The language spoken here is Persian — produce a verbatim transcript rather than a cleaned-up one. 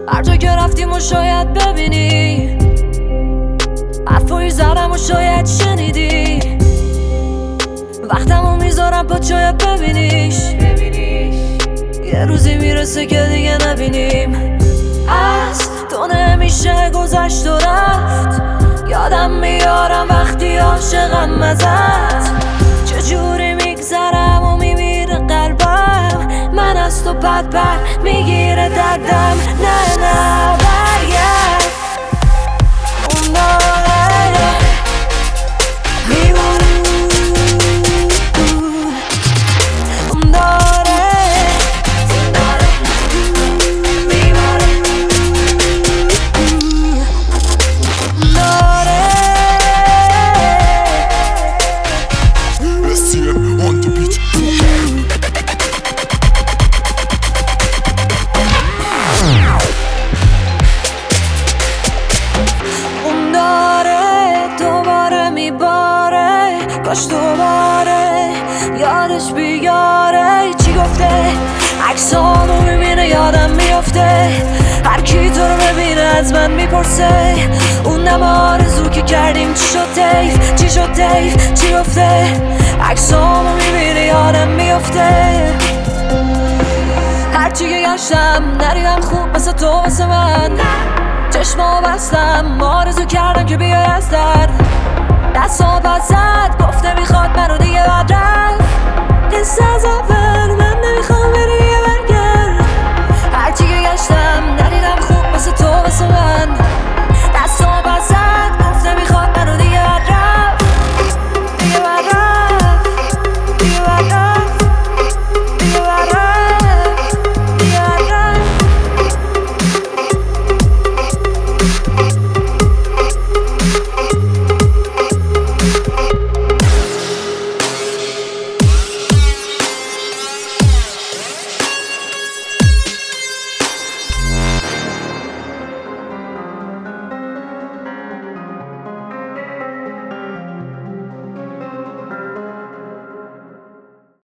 هر جا که رفتیم و شاید ببینی، حرفایی زدم و شاید شنیدی. وقتمو میذارم پا شاید ببینیش، یه روزی میرسه که دیگه نبینیم. از تو نمیشه گذشت و رفت، یادم میارم وقتی عاشقم ازت. چجوری میگذرم و میمیره قلبم، من از تو پد پد میگیره دردم. نه نه برگرد اون داره میمونه، اون داره میمونه، اون داره. S C M on the beat. اون داره دوباره میباره، کاش دوباره یادش بیاره. چی گفته؟ عکسامو میبینه یادم میافته، هر کی تو رو ببینه از من میپرسه اون نم آرزو که کردیم چی شد تیف، چی شد تیف، چی گفته؟ عکسامو میبینه یادم میافته، هرچی که گشتم ندیدم خوب مثل تو واسه من. چشمو بستم آرزو کردم که بیای از در، دستم بزد گفته میخواد منو دیگه بد رفت. قصه از اول من نمیخوام بری